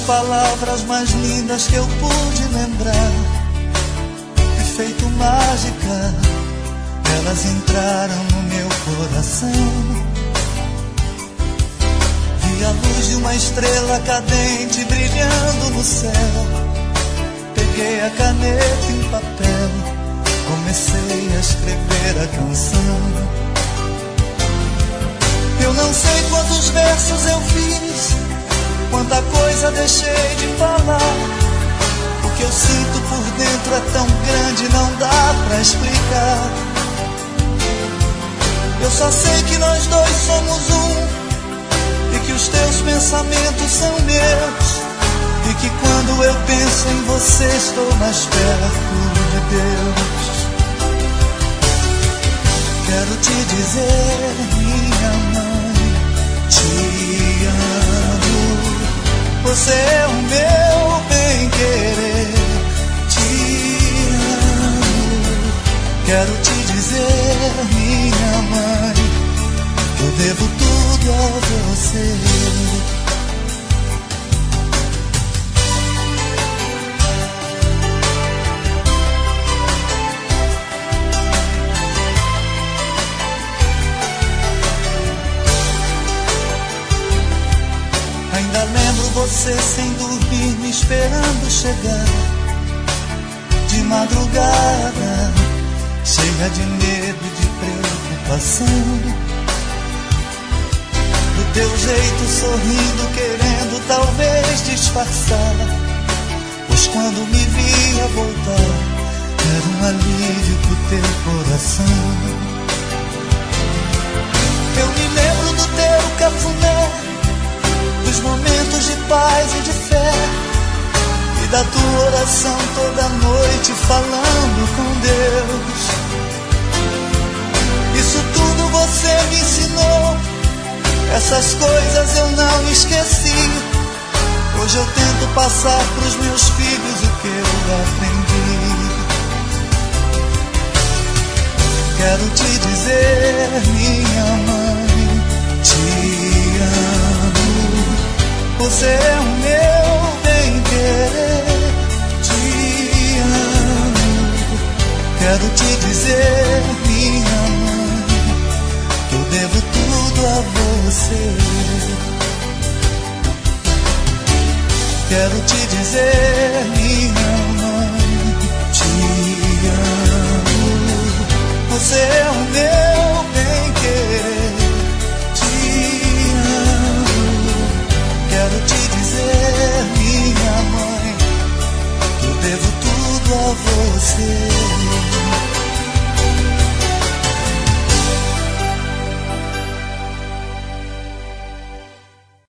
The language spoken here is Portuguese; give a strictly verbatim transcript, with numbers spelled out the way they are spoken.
palavras mais lindas que eu pude lembrar, e feito mágica, elas entraram no meu coração. Vi a luz de uma estrela cadente brilhando no céu. Peguei a caneta em papel, comecei a escrever a canção. Eu não sei quantos versos eu fiz, quanta coisa deixei de falar. O que eu sinto por dentro é tão grande, não dá pra explicar. Eu só sei que nós dois somos um, e que os teus pensamentos são meus, e que quando eu penso em você estou mais perto de Deus. Quero te dizer, minha mãe, te amo. Você é o meu bem-querer, te amo. Quero te dizer, minha mãe, que eu devo tudo a você. Ainda lembro você sem dormir, me esperando chegar de madrugada, cheia de medo e de preocupação. Do teu jeito sorrindo, querendo talvez disfarçar, pois quando me via voltar, era um alívio pro teu coração. Eu me lembro do teu cafuné, dos momentos de paz e de fé, e da tua oração toda noite falando com Deus. Isso tudo você me ensinou, essas coisas eu não esqueci. Hoje eu tento passar pros meus filhos o que eu aprendi. Quero te dizer, minha mãe, te amo. Você é o meu bem-querer, te amo. Quero te dizer, minha mãe, que eu devo tudo a você. Quero te dizer, minha mãe, te amo. Você é o meu bem-querer, te amo. Quero te dizer, minha mãe, que eu devo tudo a você.